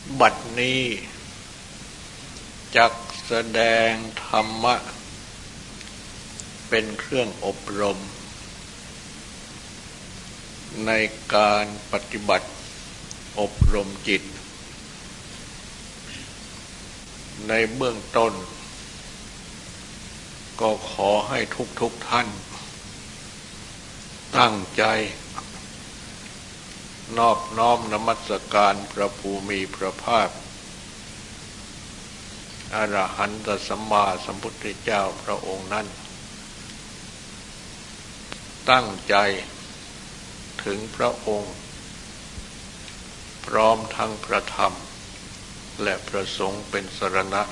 บัดนี้จักแสดงธรรมะเป็นเครื่องอบรมในการปฏิบัติอบรมจิตในเบื้องต้นก็ขอให้ทุกท่านตั้งใจนอบน้อมนมัสการพระภูมิพระภาคอรหันตสัมมาสัมพุทธเจ้าพระองค์นั้นตั้งใจถึงพระองค์พร้อมทั้งพระธรรมและพระสงฆ์เป็นสรณะ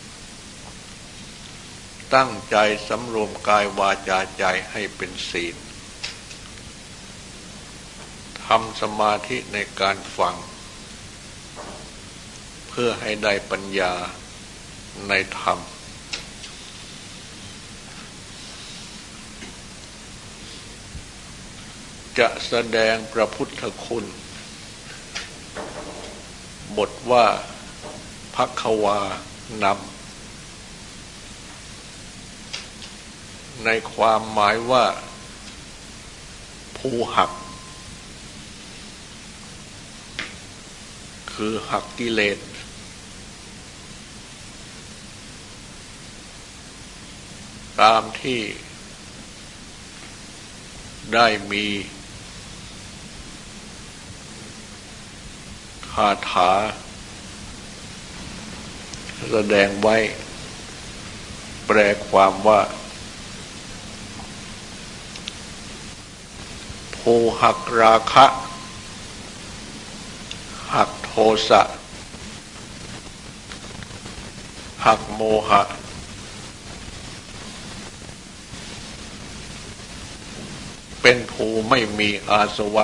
ตั้งใจสำรวมกายวาจาใจให้เป็นศีลทำสมาธิในการฟังเพื่อให้ได้ปัญญาในธรรมจะแสดงพระพุทธคุณบทว่าภัคควานำในความหมายว่าผู้หักคือหักกิเลสตามที่ได้มีคาถาแสดงไว้แปลความว่าผู้หักราคะหักโทสะหักโมหะเป็นผู้ไม่มีอาสวะ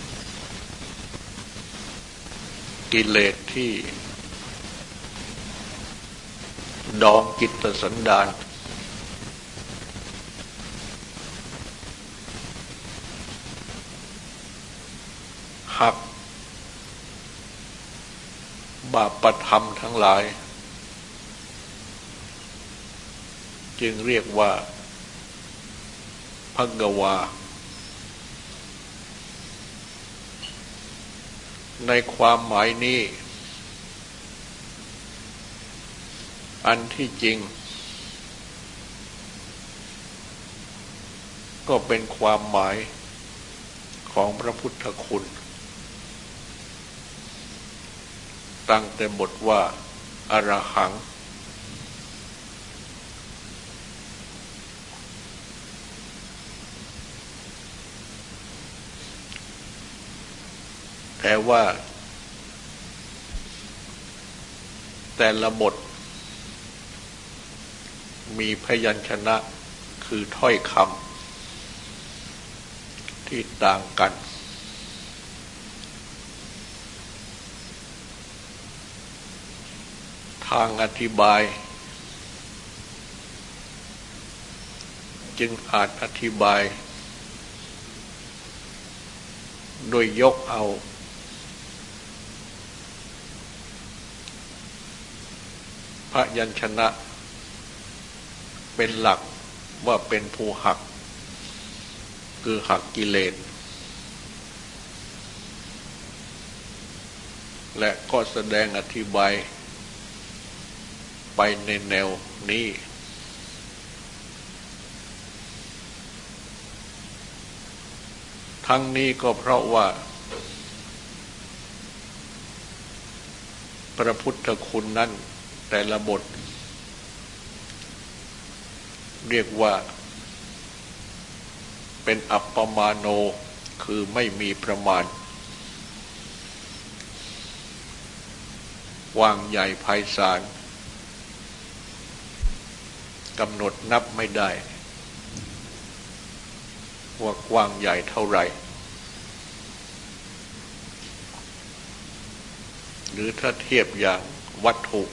กิเลสที่ดองจิตสันดานหักบาปธรรมทั้งหลายจึงเรียกว่าภัควาในความหมายนี้อันที่จริงก็เป็นความหมายของพระพุทธคุณตั้งแต่บทว่าอรหังแต่ว่าแต่ละบทมีพยัญชนะคือถ้อยคำที่ต่างกันทางอธิบายจึงอาจอธิบายโดยยกเอาพยัญชนะเป็นหลักว่าเป็นผู้หักคือหักกิเลสและก็แสดงอธิบายไปในแนวนี้ทั้งนี้ก็เพราะว่าพระพุทธคุณนั้นแต่ละบทเรียกว่าเป็นอัปปมาโนคือไม่มีประมาณกว้างใหญ่ไพศาลกำหนดนับไม่ได้ว่ากว้างใหญ่เท่าไหร่หรือถ้าเทียบอย่างวัตถุ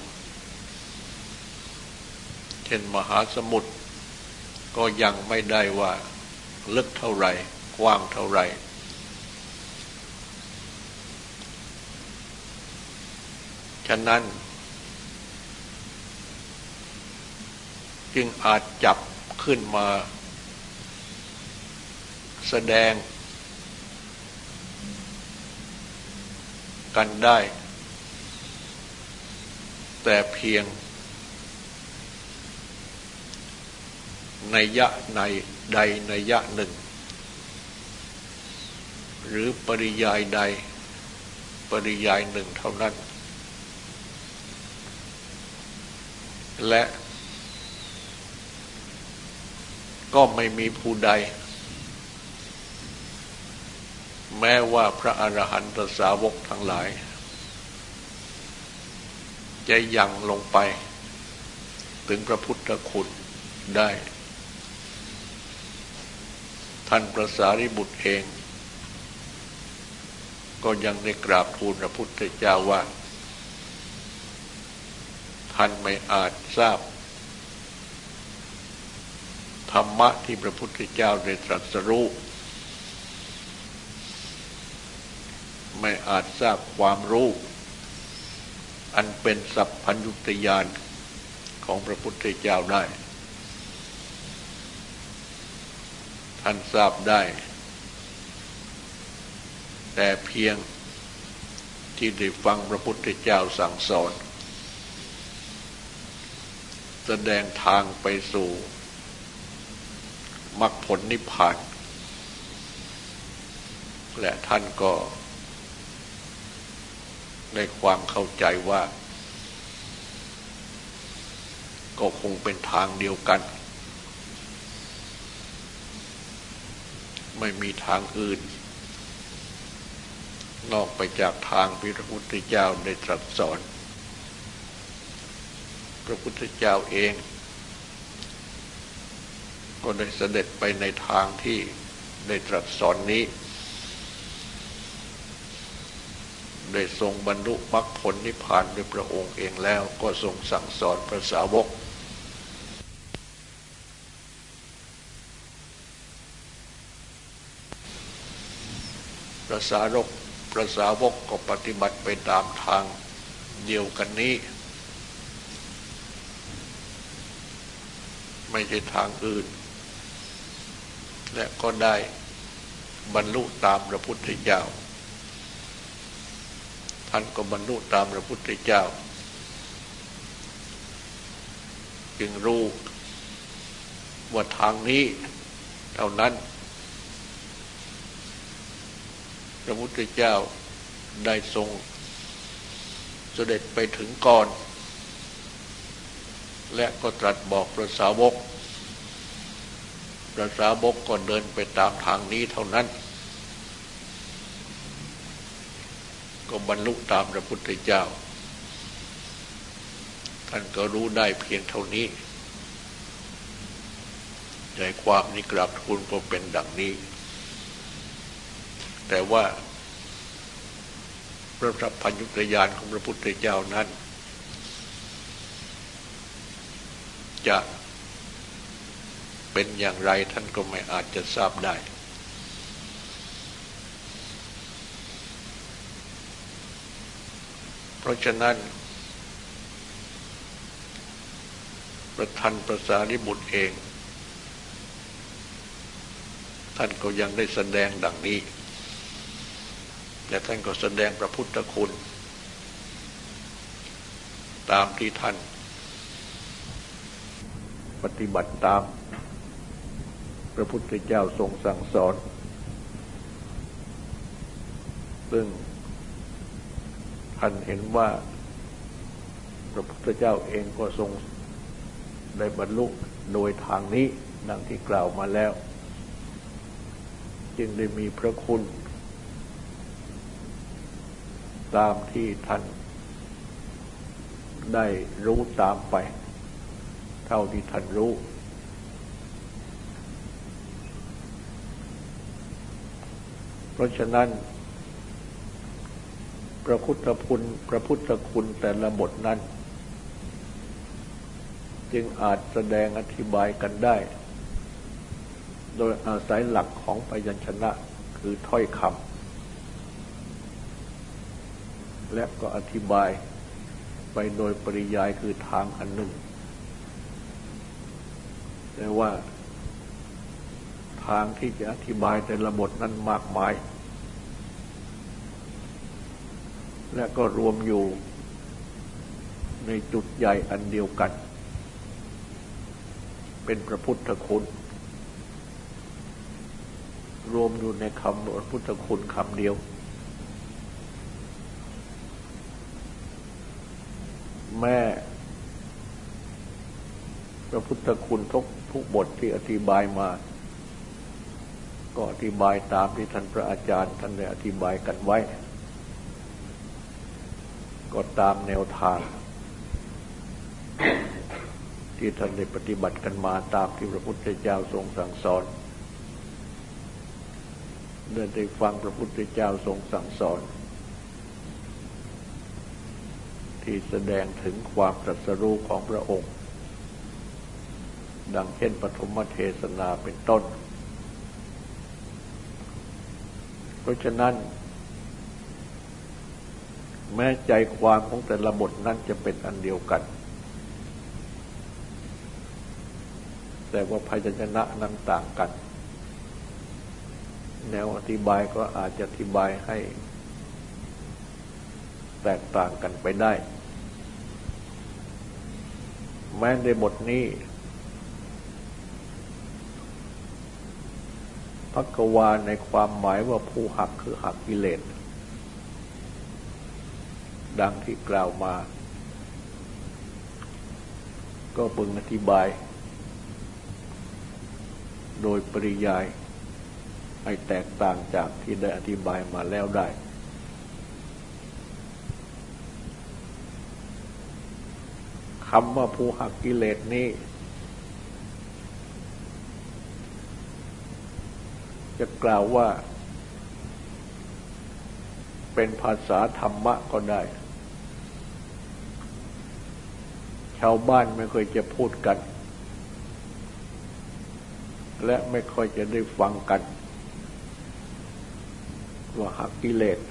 เช่นมหาสมุทรก็ยังไม่ได้ว่าลึกเท่าไหร่กว้างเท่าไหร่ แฉะนั้นจึงอาจจับขึ้นมาแสดงกันได้แต่เพียงนัยยะในใดนัยยะหนึ่งหรือปริยายใดปริยายหนึ่งเท่านั้นและก็ไม่มีผู้ใดแม้ว่าพระอรหันตสาวกทั้งหลายจะยังลงไปถึงพระพุทธคุณได้ท่านพระสารีบุตรเองก็ยังได้กราบทูลพระพุทธเจ้าว่าท่านไม่อาจทราบธรรมะที่พระพุทธเจ้าได้ตรัสรู้ไม่อาจทราบความรู้อันเป็นสัพพัญญุตญาณของพระพุทธเจ้าได้ท่านทราบได้แต่เพียงที่ได้ฟังพระพุทธเจ้าสั่งสอนแสดงทางไปสู่มรรคผลนิพพานและท่านก็ได้ความเข้าใจว่าก็คงเป็นทางเดียวกันไม่มีทางอื่นนอกไปจากทางที่พระพุทธเจ้าได้ตรัสสอนพระพุทธเจ้าเองก็ได้เสด็จไปในทางที่ได้ตรัสสอนนี้ได้ทรงบรรลุมรรคผลนิพพานด้วยพระองค์เองแล้วก็ทรงสั่งสอนพระสาวกพระสาวกก็ปฏิบัติไปตามทางเดียวกันนี้ไม่ใช่ทางอื่นและก็ได้บรรลุตามพระพุทธเจ้าท่านก็บรรลุตามพระพุทธเจ้าจึงรู้ว่าทางนี้เท่านั้นพระพุทธเจ้าได้ทรงเสด็จไปถึงก่อนและก็ตรัสบอกพระสาวกพระสาวกก็เดินไปตามทางนี้เท่านั้นก็บรรลุตามพระพุทธเจ้าท่านก็รู้ได้เพียงเท่านี้ใจความนี้กราบทูลก็เป็นดังนี้แต่ว่าพระสัพพัญญุตญาณของพระพุทธเจ้านั้นจะเป็นอย่างไรท่านก็ไม่อาจจะทราบได้เพราะฉะนั้นท่านพระสารีบุตรเองท่านก็ยังได้แสดงดังนี้และท่านก็แสดงพระพุทธคุณตามที่ท่านปฏิบัติตามพระพุทธเจ้าทรงสั่งสอนซึ่งท่านเห็นว่าพระพุทธเจ้าเองก็ทรงได้บรรลุโดยทางนี้ดังที่กล่าวมาแล้วจึงได้มีพระคุณตามที่ท่านได้รู้ตามไปเท่าที่ท่านรู้เพราะฉะนั้นพระพุทธคุณแต่ละบทนั้นจึงอาจแสดงอธิบายกันได้โดยอาศัยหลักของพยัญชนะคือถ้อยคำและก็อธิบายไปโดยปริยายคือทางอันหนึ่งแต่ว่าทางที่จะอธิบายแต่ละบทนั้นมากมายและก็รวมอยู่ในจุดใหญ่อันเดียวกันเป็นพระพุทธคุณรวมอยู่ในคำพระพุทธคุณคำเดียวแม่พระพุทธคุณทุกบทที่อธิบายมาก็อธิบายตามที่ท่านพระอาจารย์ท่านได้อธิบายกันไว้ก็ตามแนวทางที่ท่านได้ปฏิบัติกันมาตามที่พระพุทธเจ้าทรงสั่งสอนได้ฟังพระพุทธเจ้าทรงสั่งสอนที่แสดงถึงความตรัสรู้ของพระองค์ดังเช่นปฐมเทศนาเป็นต้นเพราะฉะนั้นแม้ใจความของแต่ละบทนั้นจะเป็นอันเดียวกันแต่ว่าพยัญชนะนั้นต่างกันแนวอธิบายก็อาจจะอธิบายให้แตกต่างกันไปได้แม้ในบทนี้ภควาในความหมายว่าผู้หักคือหักกิเลสดังที่กล่าวมาก็พึงอธิบายโดยปริยายให้แตกต่างจากที่ได้อธิบายมาแล้วได้คำว่าผู้หักกิเลสนี้จะกล่าวว่าเป็นภาษาธรรมะก็ได้ชาวบ้านไม่ค่อยจะพูดกันและไม่ค่อยจะได้ฟังกันว่าหักกิเลส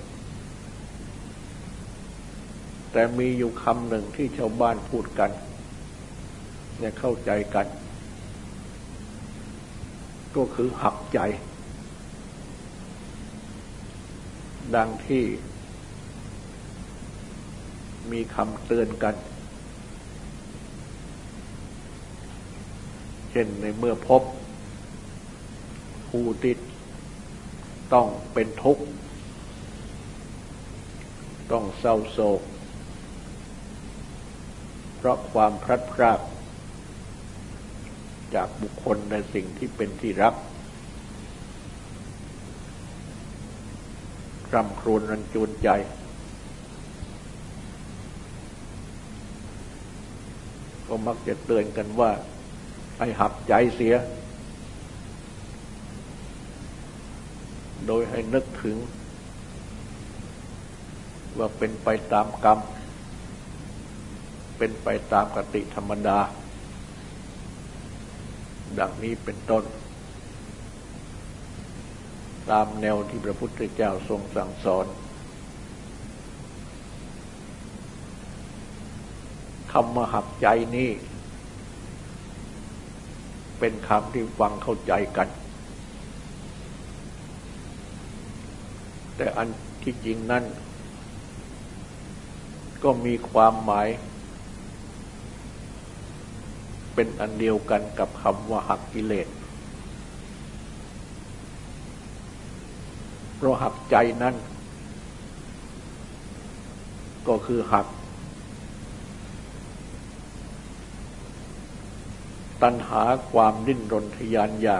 แต่มีอยู่คำหนึ่งที่ชาวบ้านพูดกันเนี่ยเข้าใจกันก็คือหักใจดังที่มีคำเตือนกันเช่นในเมื่อพบผู้ที่ต้องเป็นทุกข์ต้องเศร้าโศกเพราะความพลัดพรากจากบุคคลในสิ่งที่เป็นที่รักคร่ำครวญรันจวนใจก็มักจะเตือนกันว่าให้หักใจเสียโดยให้นึกถึงว่าเป็นไปตามกรรมเป็นไปตามกติธรรมดาดังนี้เป็นต้นตามแนวที่พระพุทธเจ้าทรงสั่งสอนคำว่าหักใจนี้เป็นคำที่ฟังเข้าใจกันแต่อันที่จริงนั้นก็มีความหมายเป็นอันเดียวกันกับคำว่าหักกิเลสเพราะหักใจนั้นก็คือหักตัณหาความดิ้นรนทยานอยาก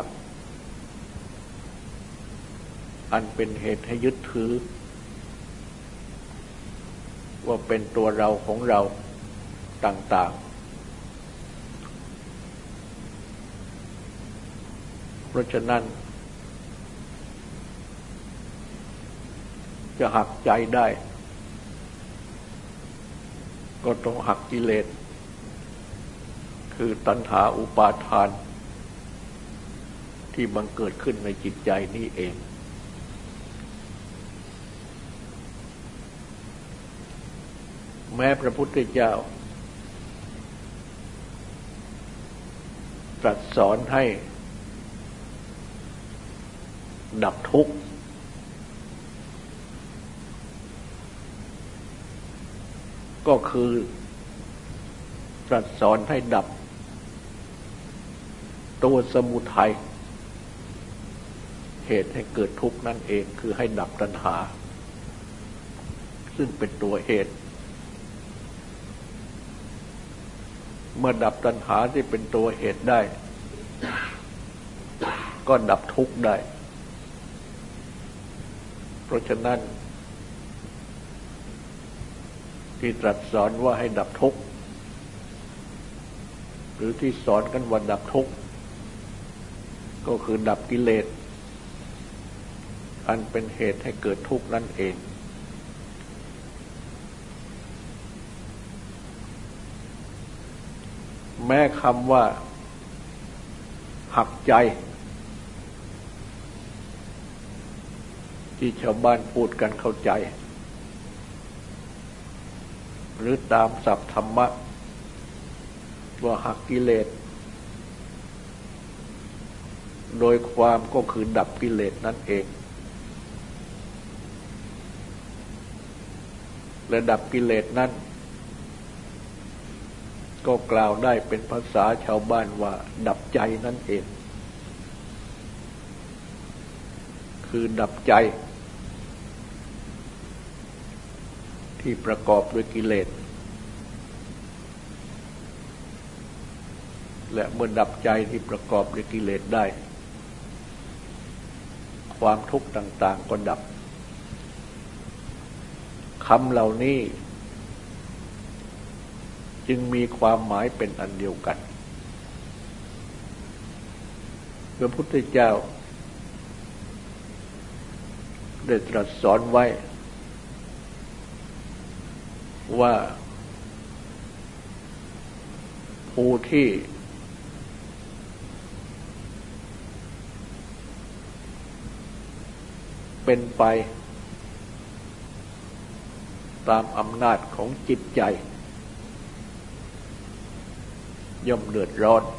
อันเป็นเหตุให้ยึดถือว่าเป็นตัวเราของเราต่างๆเพราะฉะนั้นจะหักใจได้ก็ต้องหักกิเลสคือตัณหาอุปาทานที่บังเกิดขึ้นในจิตใจนี้เองแม้พระพุทธเจ้าตรัสสอนให้ดับทุกข์ก็คือตรัสสอนให้ดับตัวสมุทัยเหตุให้เกิดทุกข์นั่นเองคือให้ดับตัณหาซึ่งเป็นตัวเหตุเมื่อดับตัณหาที่เป็นตัวเหตุได้ก็ดับทุกข์ได้เพราะฉะนั้นที่ตรัสสอนว่าให้ดับทุกข์หรือที่สอนกันว่าดับทุกข์ก็คือดับกิเลสอันเป็นเหตุให้เกิดทุกข์นั่นเองแม้คำว่าหักใจที่ชาวบ้านพูดกันเข้าใจหรือตามศัพท์ธรรมะว่าหักกิเลสโดยความก็คือดับกิเลสนั่นเองและดับกิเลสนั้นก็กล่าวได้เป็นภาษาชาวบ้านว่าดับใจนั่นเองคือดับใจที่ประกอบด้วยกิเลสและเมื่อดับใจที่ประกอบด้วยกิเลสได้ความทุกข์ต่างๆก็ดับคำเหล่านี้จึงมีความหมายเป็นอันเดียวกันพระพุทธเจ้าได้ตรัสสอนไว้ว่าผู้ที่เป็นไปตามอำนาจของจิตใจย่อมเดือดร้อน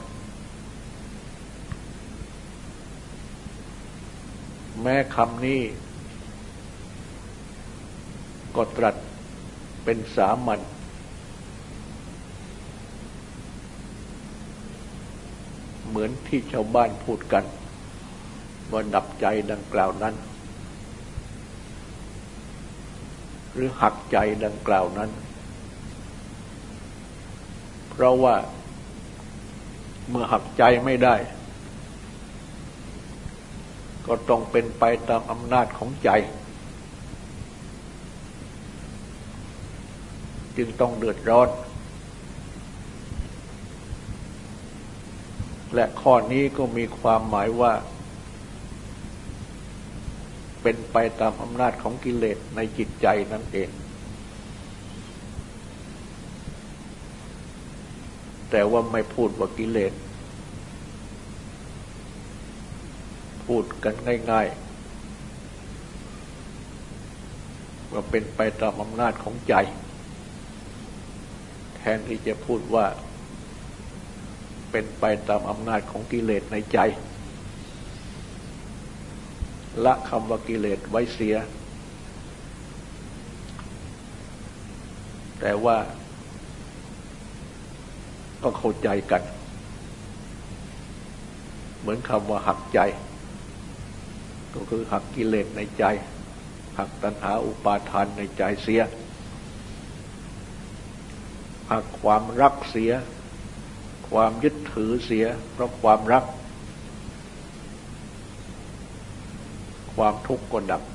แม้คำนี้ก็ตรัสเป็นสามัญเหมือนที่ชาวบ้านพูดกันว่าดับใจดังกล่าวนั้นหรือหักใจดังกล่าวนั้นเพราะว่าเมื่อหักใจไม่ได้ก็ต้องเป็นไปตามอำนาจของใจจึงต้องเดือดร้อนและข้อนี้ก็มีความหมายว่าเป็นไปตามอำนาจของกิเลสในจิตใจนั่นเองแต่ว่าไม่พูดว่ากิเลสพูดกันง่ายๆว่าเป็นไปตามอำนาจของใจแทนที่จะพูดว่าเป็นไปตามอำนาจของกิเลสในใจละคำว่ากิเลสไว้เสียแต่ว่าก็เข้าใจกันเหมือนคำว่าหักใจก็คือหักกิเลสในใจหักตัณหาอุปาทานในใจเสียหักความรักเสียความยึดถือเสียเพราะความรักความทุกข์ก็ดับ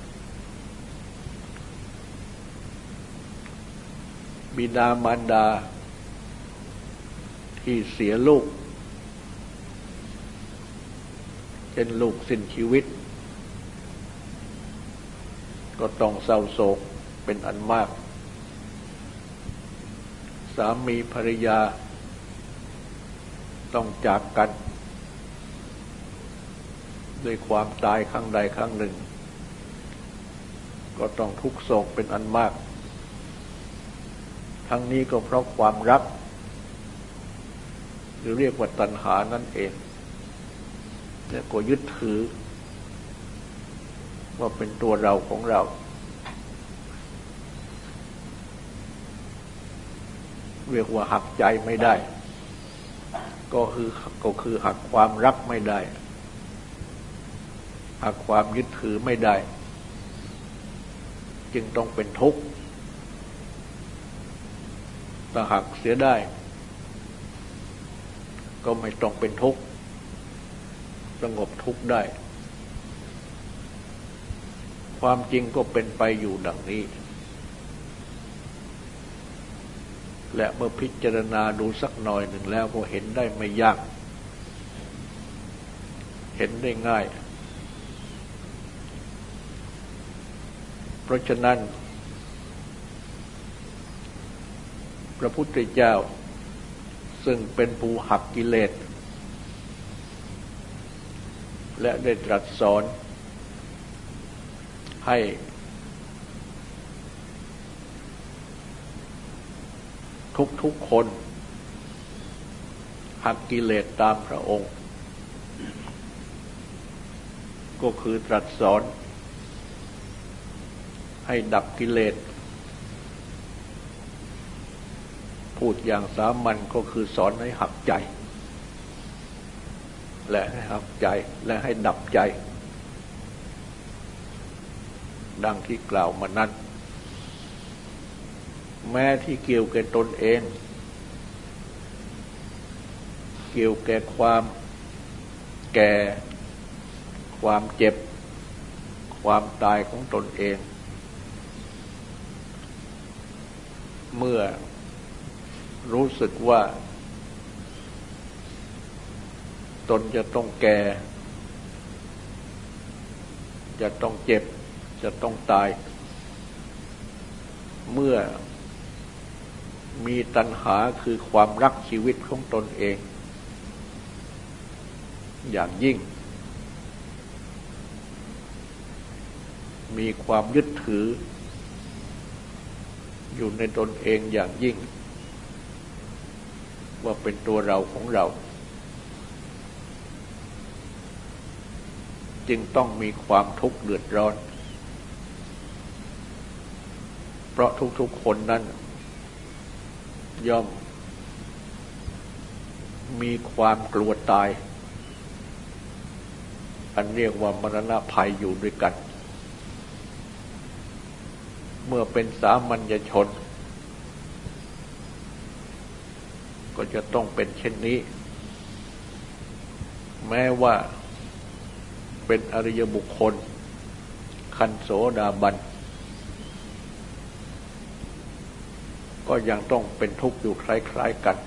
บิดามารดาที่เสียลูกเช่นลูกสิ้นชีวิตก็ต้องเศร้าโศกเป็นอันมากสามีภรรยาต้องจากกันด้วยความตายครั้งใดครั้งหนึ่งก็ต้องทุกข์โศกเป็นอันมากทั้งนี้ก็เพราะความรักหรือเรียกว่าตัณหานั่นเองและก็ยึดถือว่าเป็นตัวเราของเราเรียกว่าหักใจไม่ได้ก็คือหักความรักไม่ได้หักความยึดถือไม่ได้จึงต้องเป็นทุกข์ถ้าหักเสียได้ก็ไม่ต้องเป็นทุกข์สงบทุกข์ได้ความจริงก็เป็นไปอยู่ดังนี้และเมื่อพิจารณาดูสักหน่อยหนึ่งแล้วก็เห็นได้ไม่ยากเห็นได้ง่ายเพราะฉะนั้นพระพุทธเจ้าซึ่งเป็นผู้หักกิเลสและได้ตรัสสอนให้ทุกคนหักกิเลสตามพระองค์ก็คือตรัสสอนให้ดับกิเลสพูดอย่างสามัญก็คือสอนให้หักใจและให้หักใจและให้ดับใจดังที่กล่าวมานั้นแม้ที่เกี่ยวแก่ตนเองเกี่ยวแก่ความแก่ความเจ็บความตายของตนเองเมื่อรู้สึกว่าตนจะต้องแก่จะต้องเจ็บจะต้องตายเมื่อมีตัณหาคือความรักชีวิตของตนเองอย่างยิ่งมีความยึดถืออยู่ในตนเองอย่างยิ่งว่าเป็นตัวเราของเราจึงต้องมีความทุกข์เดือดร้อนเพราะทุกๆคนนั้นย่อมมีความกลัวตายอันเรียกว่ามรณะภัยอยู่ด้วยกันเมื่อเป็นสามัญชนก็จะต้องเป็นเช่นนี้แม้ว่าเป็นอริยบุคคลคันโสดาบันก็ยังต้องเป็นทุกข์อยู่คล้ายๆกัน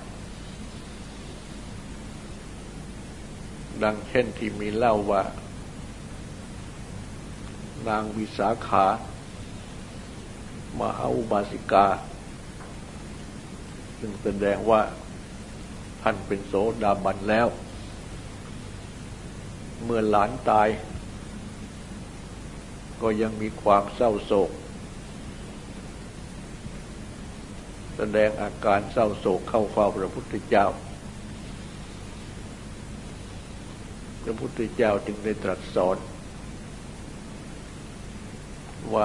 ดังเช่นที่มีเล่าว่านางวิสาขามหาอุบาสิกาซึ่งแสดงว่าท่านเป็นโสดาบันแล้วเมื่อหลานตายก็ยังมีความเศร้าโศกแสดงอาการเศร้าโศกเข้าเฝ้าพระพุทธเจ้าพระพุทธเจ้าจึงได้ตรัสสอนว่า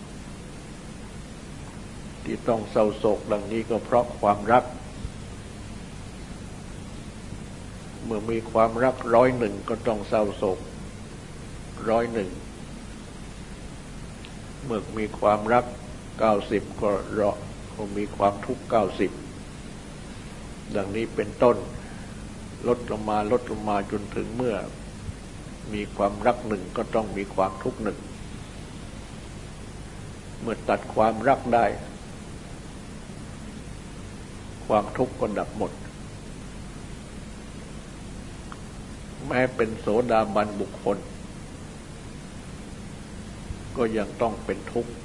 ที่ต้องเศร้าโศกดังนี้ก็เพราะความรักเมื่อมีความรัก100ก็ต้องเศร้าโศก100เมื่อมีความรัก90ก็มีความทุกข์90ดังนี้เป็นต้นลดลงมาจนถึงเมื่อมีความรัก1ก็ต้องมีความทุกข์1เมื่อตัดความรักได้ความทุกข์ก็ดับหมดแม้เป็นโสดาบันบุคคลก็ยังต้องเป็นทุกข์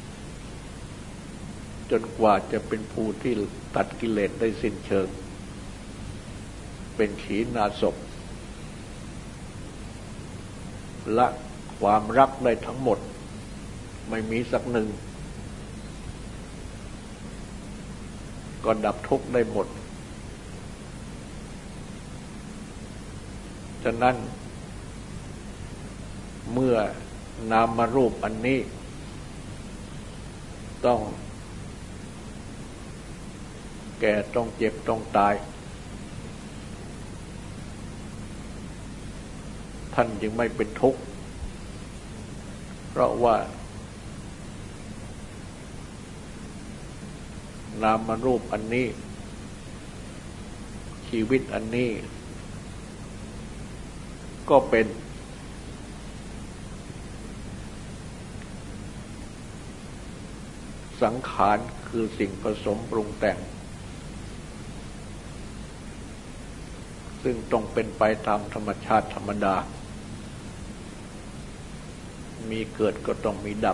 จนกว่าจะเป็นผู้ที่ตัดกิเลสได้สิ้นเชิงเป็นขีณาสพละความรักได้ทั้งหมดไม่มีสักหนึ่งก็ดับทุกข์ได้หมดฉะนั้นเมื่อนามรูปอันนี้ต้องแก่ต้องเจ็บต้องตายท่านจึงไม่เป็นทุกข์เพราะว่านามรูปอันนี้ชีวิตอันนี้ก็เป็นสังขารคือสิ่งผสมปรุงแต่งซึ่งต้องเป็นไปตามธรรมชาติธรรมดามีเกิดก็ต้องมีดับ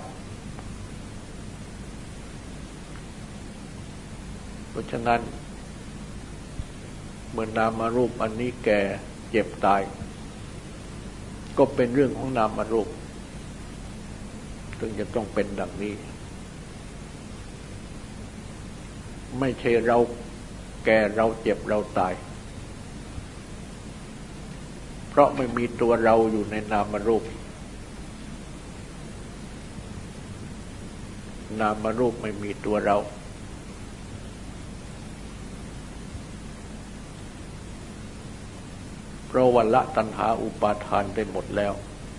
เพราะฉะนั้นเมื่อนามรูปอันนี้แก่เจ็บตายก็เป็นเรื่องของนามรูปซึ่งจะต้องเป็นดังนี้ไม่ใช่เราแก่เราเจ็บเราตายเพราะไม่มีตัวเราอยู่ในนามรูปนามรูปไม่มีตัวเราเพราะว่าละตัณหาอุปาทานได้หมดแล้ว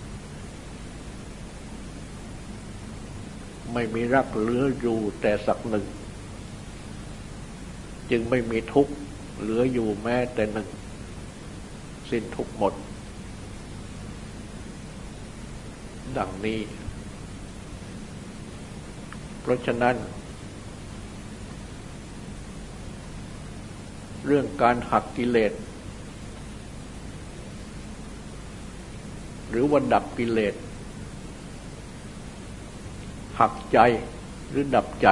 ไม่มีรักเหลืออยู่แต่สักหนึ่งจึงไม่มีทุกข์เหลืออยู่แม้แต่หนึ่งสิ้นทุกข์หมดดังนี้เพราะฉะนั้นเรื่องการหักกิเลสหรือว่าดับกิเลสหักใจหรือดับใจ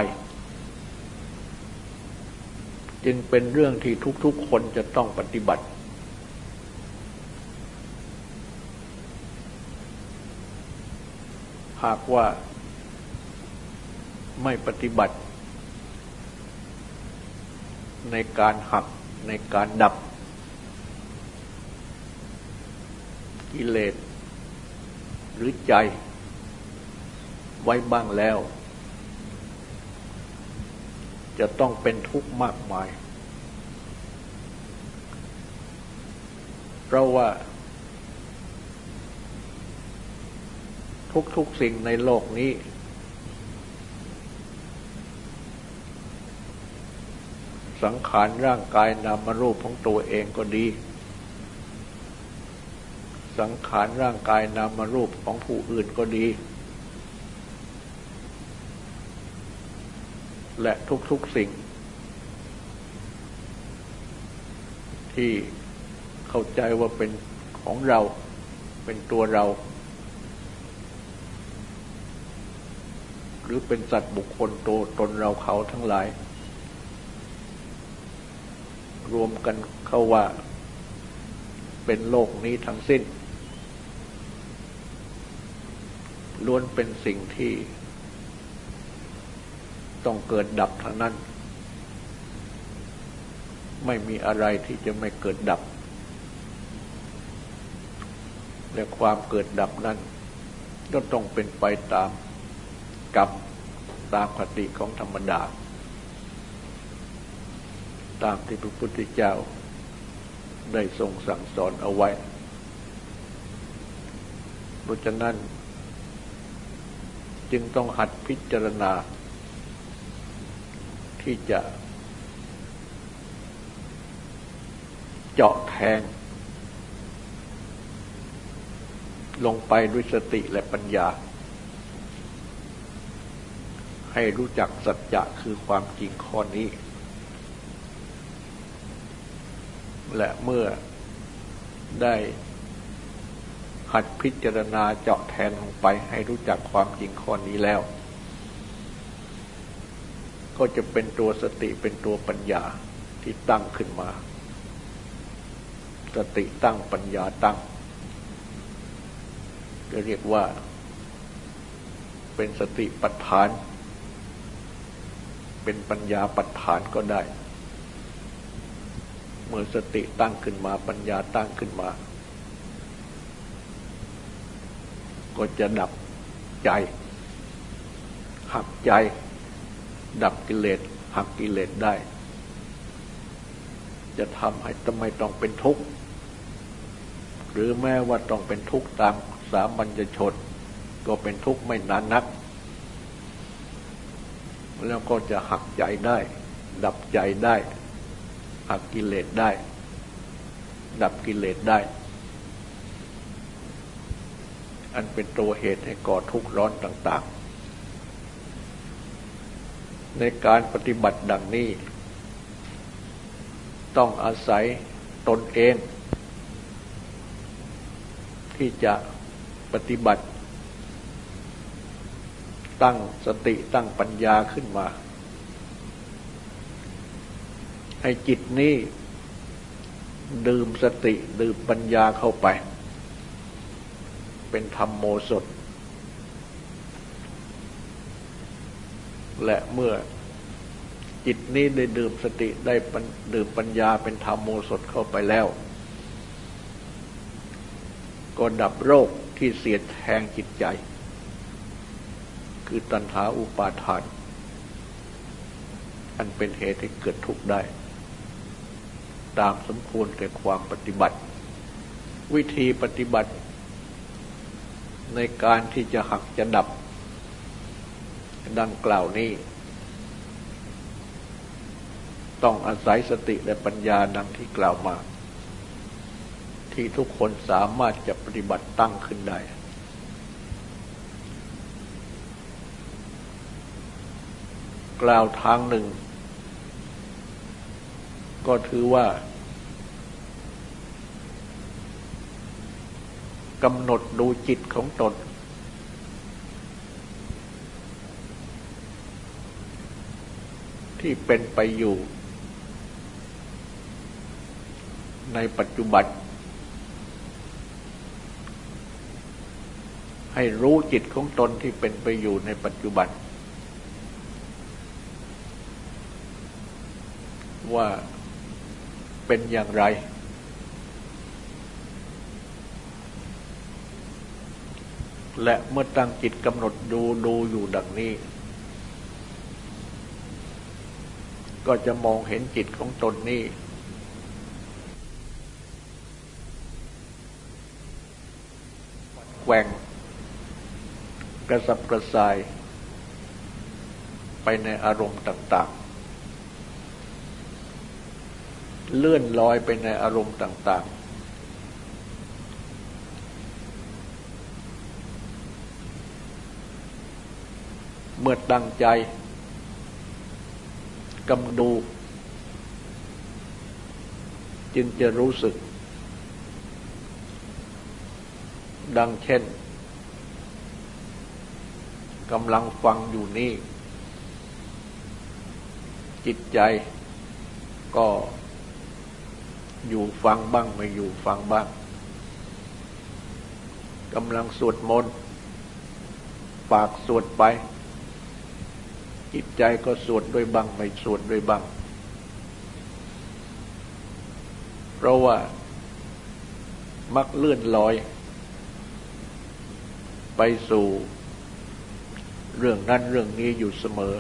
จึงเป็นเรื่องที่ทุกๆคนจะต้องปฏิบัติหากว่าไม่ปฏิบัติในการหักในการดับกิเลสหรือใจไว้บ้างแล้วจะต้องเป็นทุกข์มากมายเพราะว่าทุกสิ่งในโลกนี้สังขารร่างกายนามรูปของตัวเองก็ดีสังขารร่างกายนามรูปของผู้อื่นก็ดีและทุกสิ่งที่เข้าใจว่าเป็นของเราเป็นตัวเราหรือเป็นสัตว์บุคคลตัวตนเราเขาทั้งหลายรวมกันเข้าว่าเป็นโลกนี้ทั้งสิ้นล้วนเป็นสิ่งที่ต้องเกิดดับทั้งนั้นไม่มีอะไรที่จะไม่เกิดดับและความเกิดดับนั้นก็ต้องเป็นไปตามกรรมตามคติของธรรมดาตามที่พระพุทธเจ้าได้ทรงสั่งสอนเอาไว้เพราะฉะนั้นจึงต้องหัดพิจารณาที่จะเจาะแทงลงไปด้วยสติและปัญญาให้รู้จักสัจจะคือความจริงข้อนี้และเมื่อได้หัดพิจารณาเจาะแทงลงไปให้รู้จักความจริงข้อนี้แล้วก็จะเป็นตัวสติเป็นตัวปัญญาที่ตั้งขึ้นมาสติตั้งปัญญาตั้งจะเรียกว่าเป็นสติปัฏฐานเป็นปัญญาปัฏฐานก็ได้เมื่อสติตั้งขึ้นมาปัญญาตั้งขึ้นมาก็จะดับใจหักใจดับกิเลสหักกิเลสได้จะทำให้ไม่ต้องเป็นทุกข์หรือแม้ว่าต้องเป็นทุกข์ตามสามัญชนก็เป็นทุกข์ไม่นานนักแล้วก็จะหักใจได้ดับใจได้หักกิเลสได้ดับกิเลสได้อันเป็นตัวเหตุให้ก่อทุกข์ร้อนต่างๆในการปฏิบัติดังนี้ต้องอาศัยตนเองที่จะปฏิบัติตั้งสติตั้งปัญญาขึ้นมาให้จิตนี้ดื่มสติดื่มปัญญาเข้าไปเป็นธรรมโมสถและเมื่อจิตนี้ได้ดื่มสติได้ดื่มปัญญาเป็นธรรมโมสถเข้าไปแล้วก็ดับโรคที่เสียดแทงจิตใจคือตัณหาอุปาทานอันเป็นเหตุให้เกิดทุกข์ได้ตามสมควรแก่ความปฏิบัติวิธีปฏิบัติในการที่จะหักจะดับดังกล่าวนี้ต้องอาศัยสติและปัญญาดังที่กล่าวมาที่ทุกคนสามารถจะปฏิบัติตั้งขึ้นได้กล่าวทางหนึ่งก็ถือว่ากำหนดดูจิตของตนที่เป็นไปอยู่ในปัจจุบันให้รู้จิตของตนที่เป็นไปอยู่ในปัจจุบันว่าเป็นอย่างไรและเมื่อตั้งจิตกำหนดดูอยู่ดังนี้ก็จะมองเห็นจิตของตนนี้แกว่งกระสับกระส่ายไปในอารมณ์ต่างๆเลื่อนลอยไปในอารมณ์ต่างๆเมื่อตั้งใจกำดูจึงจะรู้สึกดังเช่นกำลังฟังอยู่นี่จิตใจก็อยู่ฟังบ้างไม่อยู่ฟังบ้างกำลังสวดมนต์ปากสวดไปจิตใจก็สวดด้วยบ้างไม่สวดด้วยบ้างเพราะว่ามักเลื่อนลอยไปสู่เรื่องนั้นเรื่องนี้อยู่เสมอ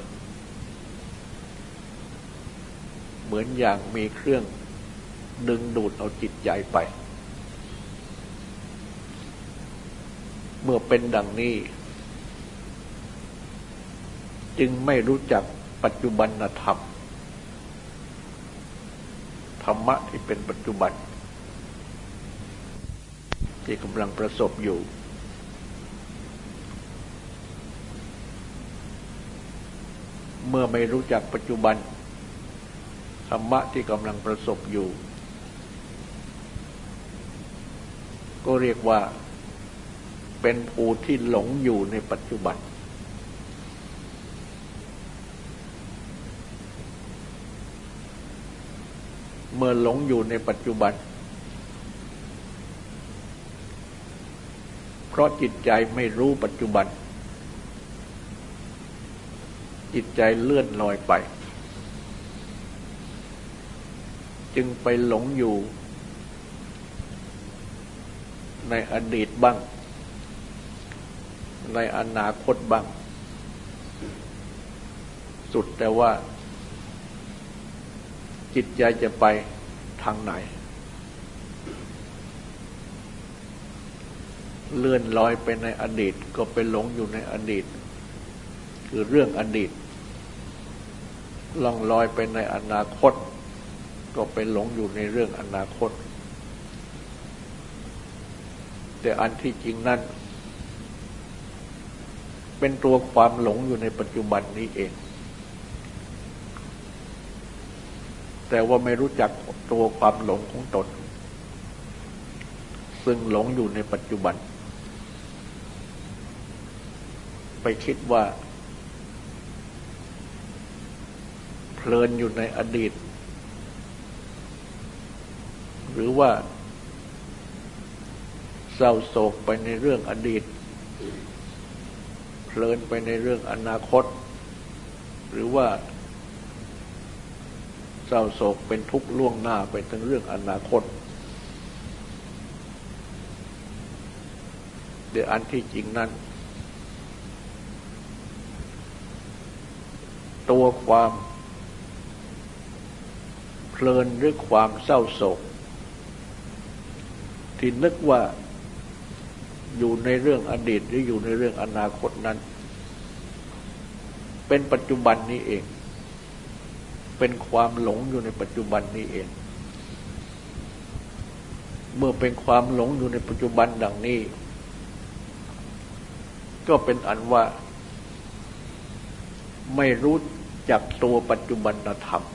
เหมือนอย่างมีเครื่องดึงดูดเอาจิตใจไปเมื่อเป็นดังนี้จึงไม่รู้จักปัจจุบันธรรมธรรมะที่เป็นปัจจุบันที่กำลังประสบอยู่เมื่อไม่รู้จักปัจจุบันธรรมะที่กำลังประสบอยู่ก็เรียกว่าเป็นผู้ที่หลงอยู่ในปัจจุบันเมื่อหลงอยู่ในปัจจุบันเพราะจิตใจไม่รู้ปัจจุบันจิตใจเลื่อนลอยไปจึงไปหลงอยู่ในอดีตบ้างในอนาคตบ้างสุดแต่ว่าจิตใจจะไปทางไหนเลื่อนลอยไปในอดีตก็ไปหลงอยู่ในอดีตคือเรื่องอดีตล่องลอยไปในอนาคตก็ไปหลงอยู่ในเรื่องอนาคตแต่อันที่จริงนั้นเป็นตัวความหลงอยู่ในปัจจุบันนี้เองแต่ว่าไม่รู้จักตัวความหลงของตนซึ่งหลงอยู่ในปัจจุบันไปคิดว่าเพลินอยู่ในอดีตหรือว่าเศร้าโศกไปในเรื่องอดีตเพลินไปในเรื่องอนาคตหรือว่าเศร้าโศกเป็นทุกข์ล่วงหน้าไปถึงเรื่องอนาคตแต่อันที่จริงนั้นตัวความเพลินหรือความเศร้าโศกที่นึกว่าอยู่ในเรื่องอดีตหรืออยู่ในเรื่องอนาคตนั้นเป็นปัจจุบันนี้เองเป็นความหลงอยู่ในปัจจุบันนี้เองเมื่อเป็นความหลงอยู่ในปัจจุบันดังนี้ก็เป็นอันว่าไม่รู้จักตัวปัจจุบันธรรม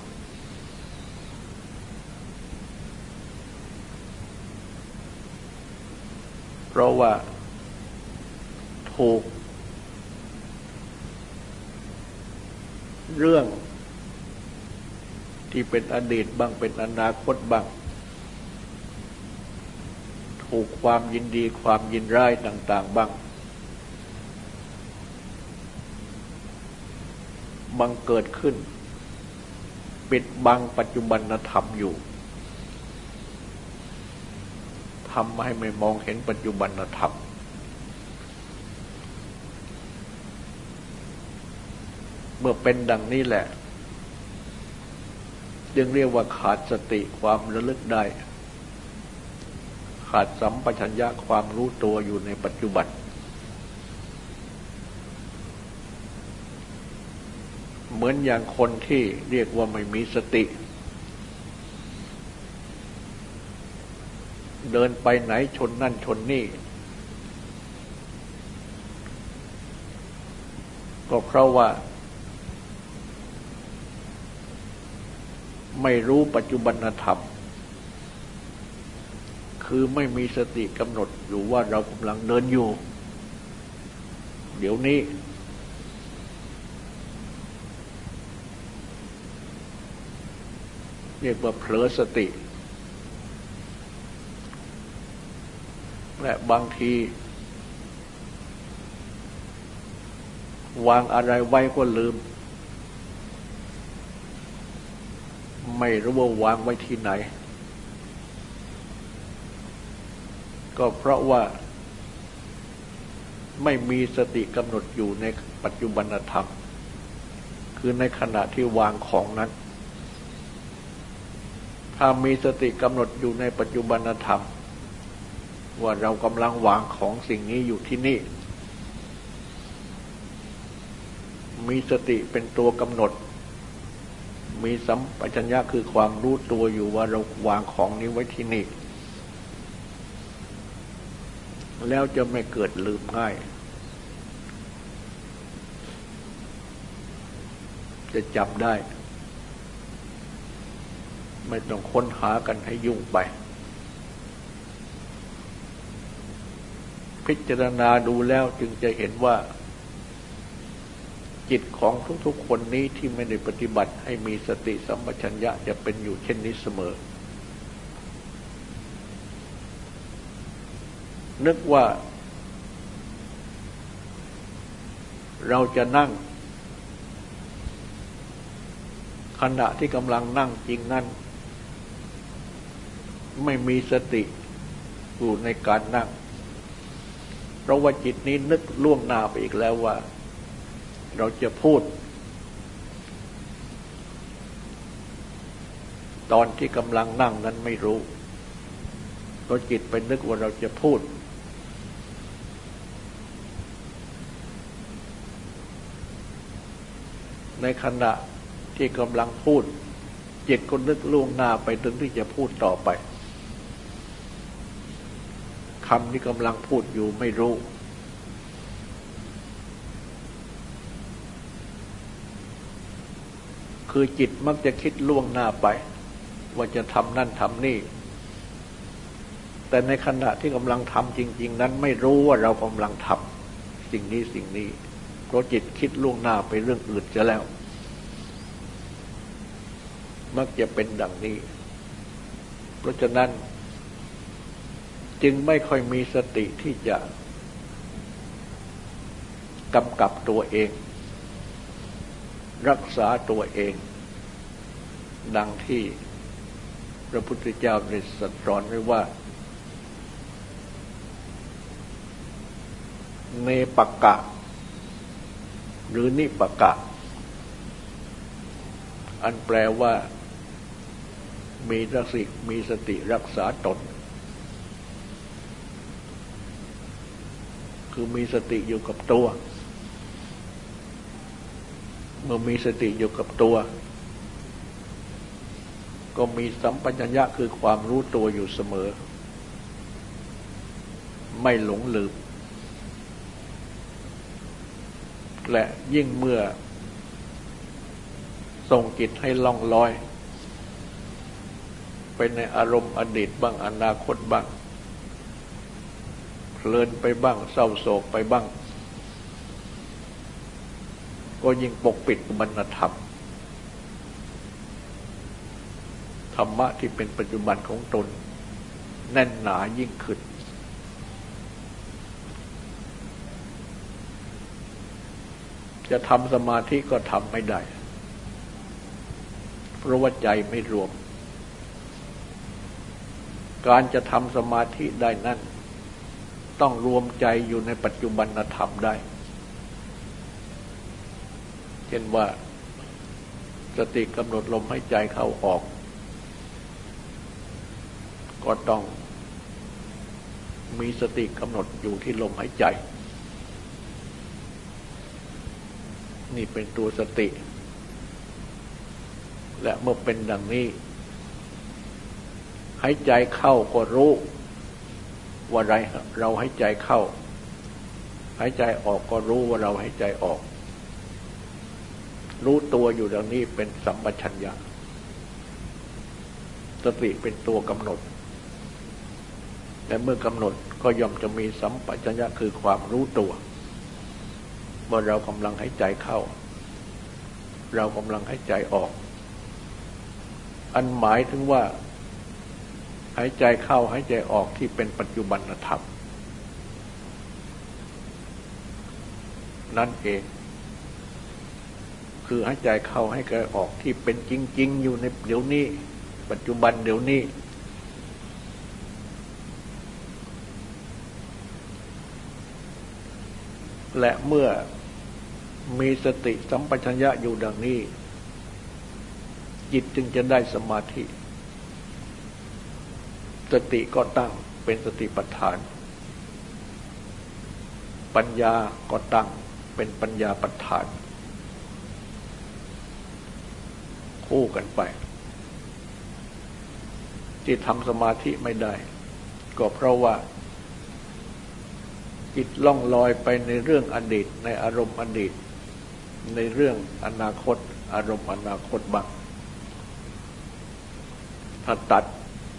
เพราะว่าถูกเรื่องที่เป็นอดีตบ้างเป็นอนาคตบ้างถูกความยินดีความยินร้ายต่างๆบ้างบังเกิดขึ้นปิดบังปัจจุบันธรรมอยู่ทำให้ไม่มองเห็นปัจจุบันธรรมเมื่อเป็นดังนี้แหละจึงเรียกว่าขาดสติความระลึกได้ขาดสัมปชัญญะความรู้ตัวอยู่ในปัจจุบันเหมือนอย่างคนที่เรียกว่าไม่มีสติเดินไปไหนชนนั่นชนนี่ก็เพราะว่าไม่รู้ปัจจุบันธรรมคือไม่มีสติกำหนดอยู่ว่าเรากำลังเดินอยู่เดี๋ยวนี้เรียกว่าเผลอสติและบางทีวางอะไรไว้ก็ลืมไม่รู้ว่าวางไว้ที่ไหนก็เพราะว่าไม่มีสติกำหนดอยู่ในปัจจุบันธรรมคือในขณะที่วางของนั้นถ้ามีสติกำหนดอยู่ในปัจจุบันธรรมว่าเรากำลังวางของสิ่งนี้อยู่ที่นี่มีสติเป็นตัวกำหนดมีสัมปชัญญะคือความรู้ตัวอยู่ว่าเราวางของนี้ไว้ที่นี่แล้วจะไม่เกิดลืมง่ายจะจำได้ไม่ต้องค้นหากันให้ยุ่งไปพิจารณาดูแล้วจึงจะเห็นว่าจิตของทุกๆคนนี้ที่ไม่ได้ปฏิบัติให้มีสติสัมปชัญญะจะเป็นอยู่เช่นนี้เสมอนึกว่าเราจะนั่งขณะที่กำลังนั่งจริงนั้นไม่มีสติอยู่ในการนั่งเพราะว่าจิตนี้นึกล่วงหน้าไปอีกแล้วว่าเราจะพูดตอนที่กำลังนั่งนั้นไม่รู้เพราะจิตไปนึกว่าเราจะพูดในขณะที่กำลังพูดจิตก็นึกล่วงหน้าไปถึงที่จะพูดต่อไปคำที่กำลังพูดอยู่ไม่รู้คือจิตมักจะคิดล่วงหน้าไปว่าจะทำนั่นทำนี่แต่ในขณะที่กำลังทำจริงๆนั้นไม่รู้ว่าเรากำลังทำสิ่งนี้เพราะจิตคิดล่วงหน้าไปเรื่องอื่นจะแล้วมักจะเป็นดังนี้เพราะฉะนั้นจึงไม่ค่อยมีสติที่จะกำกับตัวเองรักษาตัวเองดังที่พระพุทธเจ้าได้สอนไว้ว่าเนปกะหรือนิปกะอันแปลว่ามีสติรักษาตนคือมีสติอยู่กับตัวเมื่อมีสติอยู่กับตัวก็มีสัมปชัญญะคือความรู้ตัวอยู่เสมอไม่หลงลืมและยิ่งเมื่อส่งจิตให้ล่องลอยไปในอารมณ์อดีตบ้างอนาคตบ้างเพลินไปบ้างเศร้าโศกไปบ้างก็ยิ่งปกปิดบรรณธรรมธรรมะที่เป็นปัจจุบันของตนแน่นหนายิ่งขึ้นจะทำสมาธิก็ทำไม่ได้เพราะว่าใจไม่รวมการจะทำสมาธิได้นั่นต้องรวมใจอยู่ในปัจจุบันธรรมได้เช่นว่าสติกำหนดลมหายใจเข้าออกก็ต้องมีสติกำหนดอยู่ที่ลมหายใจนี่เป็นตัวสติและเมื่อเป็นดังนี้หายใจเข้าก็รู้ว่าเราหายใจเข้าหายใจออกก็รู้ว่าเราหายใจออกรู้ตัวอยู่ดังนี้เป็นสัมปชัญญะสติเป็นตัวกำหนดและเมื่อกำหนดก็ย่อมจะมีสัมปชัญญะคือความรู้ตัวว่าเรากำลังหายใจเข้าเรากำลังหายใจออกอันหมายถึงว่าหายใจเข้าหายใจออกที่เป็นปัจจุบันธรรมนั่นเองคือหายใจเข้าหายใจออกที่เป็นจริงๆอยู่ในเดี๋ยวนี้ปัจจุบันเดี๋ยวนี้และเมื่อมีสติสัมปชัญญะอยู่ดังนี้จิตจึงจะได้สมาธิสติก็ตั้งเป็นสติปัฏฐานปัญญาก็ตั้งเป็นปัญญาปัฏฐานคู่กันไปที่ทำสมาธิไม่ได้ก็เพราะว่าจิตล่องลอยไปในเรื่องอดีตในอารมณ์อดีตในเรื่องอนาคตอารมณ์อนาคตบ้างถ้าตัด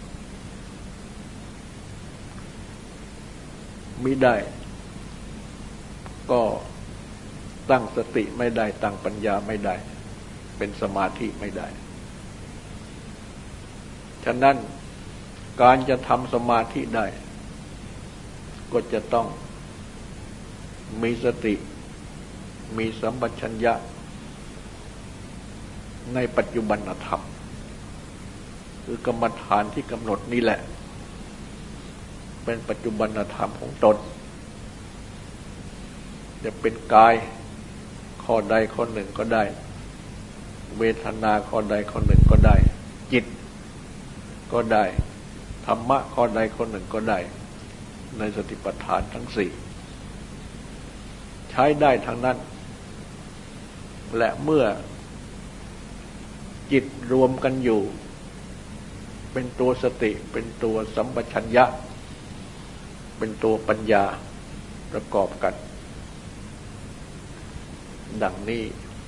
มิได้ก็ตั้งสติไม่ได้ตั้งปัญญาไม่ได้เป็นสมาธิไม่ได้ฉะนั้นการจะทำสมาธิได้ก็จะต้องมีสติมีสัมปชัญญะในปัจจุบันธรรมคือกรรมฐานที่กำหนดนี่แหละเป็นปัจจุบันธรรมของตนจะเป็นกายข้อใดข้อหนึ่งก็ได้เวทนาข้อใดข้อหนึ่งก็ได้จิตก็ได้ธรรมะข้อใดข้อหนึ่งก็ได้ในสติปัฏฐานทั้งสี่ใช้ได้ทั้งนั้นและเมื่อจิตรวมกันอยู่เป็นตัวสติเป็นตัวสัมปชัญญะเป็นตัวปัญญาประกอบกันดังนี้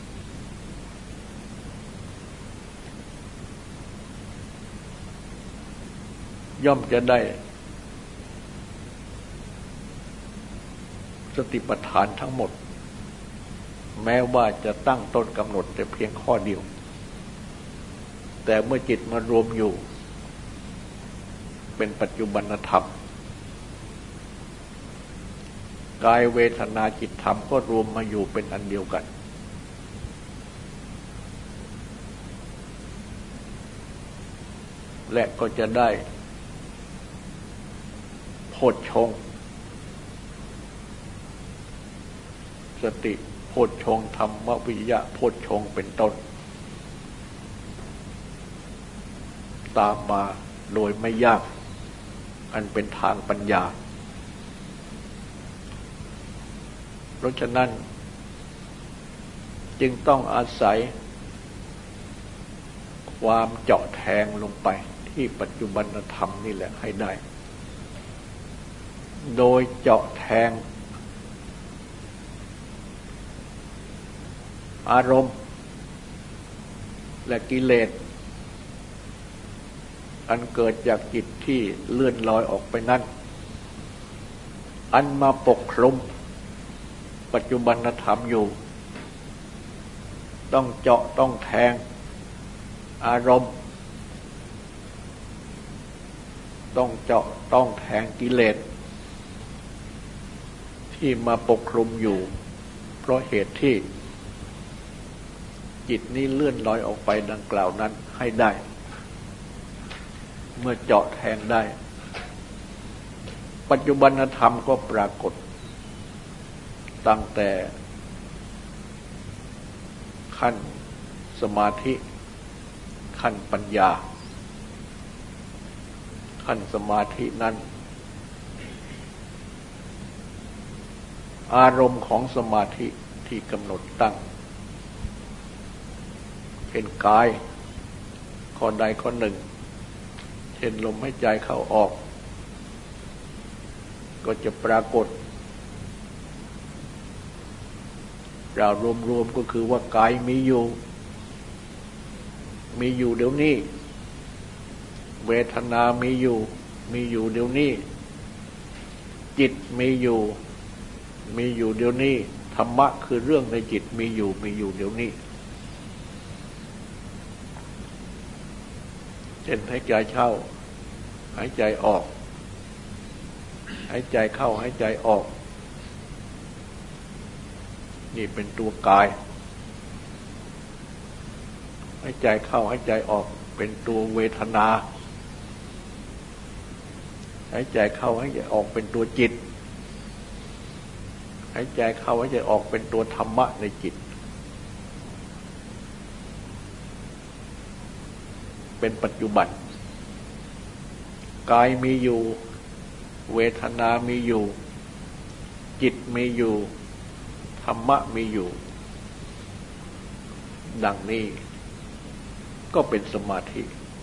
ย่อมจะได้สติปัฏฐานทั้งหมดแม้ว่าจะตั้งต้นกำหนดแต่เพียงข้อเดียวแต่เมื่อจิตมารวมอยู่เป็นปัจจุบันธรรมกายเวทนาจิตธรรมก็รวมมาอยู่เป็นอันเดียวกันและก็จะได้โพชฌงค์สติโพชฌงค์ธรรมวิริยะโพชฌงค์เป็นต้นตามมาโดยไม่ยากอันเป็นทางปัญญาเพราะฉะนั้นจึงต้องอาศัยความเจาะแทงลงไปที่ปัจจุบันธรรมนี่แหละให้ได้โดยเจาะแทงอารมณ์และกิเลสอันเกิดจากจิตที่เลื่อนลอยออกไปนั้นอันมาปกคลุมปัจจุบันธรรมอยู่ต้องเจาะต้องแทงอารมณ์ต้องเจาะต้องแทงกิเลสที่มาปกคลุมอยู่เพราะเหตุที่จิตนี้เลื่อนลอยออกไปดังกล่าวนั้นให้ได้เมื่อเจาะแทงได้ปัจจุบันธรรมก็ปรากฏตั้งแต่ขั้นสมาธิขั้นปัญญาขั้นสมาธินั้นอารมณ์ของสมาธิที่กำหนดตั้งเช่นกายข้อใดข้อหนึ่งเช่นลมหายใจเข้าออกก็จะปรากฏเรารวมๆก็คือว่ากายมีอยู่เดี๋ยวนี้เวทนามีอยู่เดี๋ยวนี้จิตมีอยู่เดี๋ยวนี้ธรรมะคือเรื่องในจิตมีอยู่เดี๋ยวนี้เช่นหายใจเข้าหายใจออกหายใจเข้าหายใจออกนี่เป็นตัวกายหายใจเข้าหายใจออกเป็นตัวเวทนาหายใจเข้าหายใจออกเป็นตัวจิตหายใจเข้าหายใจออกเป็นตัวธรรมะในจิตเป็นปัจจุบันกายมีอยู่เวทนามีอยู่จิตมีอยู่ธรรมะมีอยู่ดังนี้ก็เป็นสมาธิ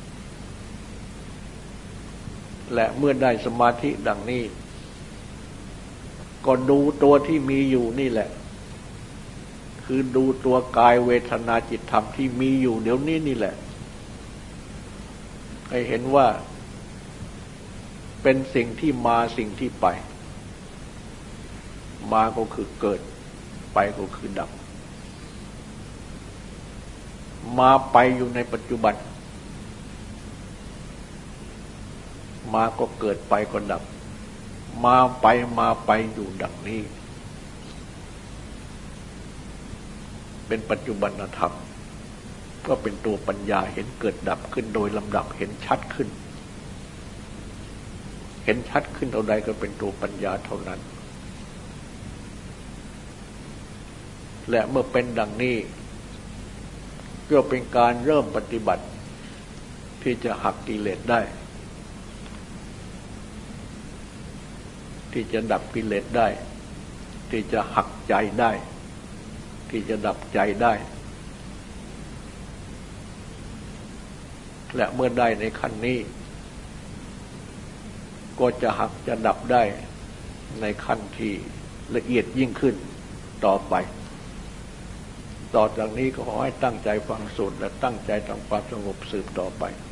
และเมื่อได้สมาธิดังนี้ก็ดูตัวที่มีอยู่นี่แหละคือดูตัวกายเวทนาจิตธรรมที่มีอยู่เดี๋ยวนี้นี่แหละให้เห็นว่าเป็นสิ่งที่มาสิ่งที่ไปมาก็คือเกิดไปก็คือดับมาไปอยู่ในปัจจุบันมาก็เกิดไปก็ดับมาไปอยู่ดังนี้เป็นปัจจุบันธรรมก็เป็นตัวปัญญาเห็นเกิดดับขึ้นโดยลำดับเห็นชัดขึ้นเห็นชัดขึ้นเท่าใดก็เป็นตัวปัญญาเท่านั้นและเมื่อเป็นดังนี้ก็เป็นการเริ่มปฏิบัติที่จะหักกิเลสได้ที่จะดับกิเลสได้ที่จะหักใจได้ที่จะดับใจได้และเมื่อได้ในขั้นนี้ก็จะหักจะดับได้ในขั้นที่ละเอียดยิ่งขึ้นต่อไปต่อจากนี้ก็ขอให้ตั้งใจฟังสูตรและตั้งใจทำความสงบสืบต่อไป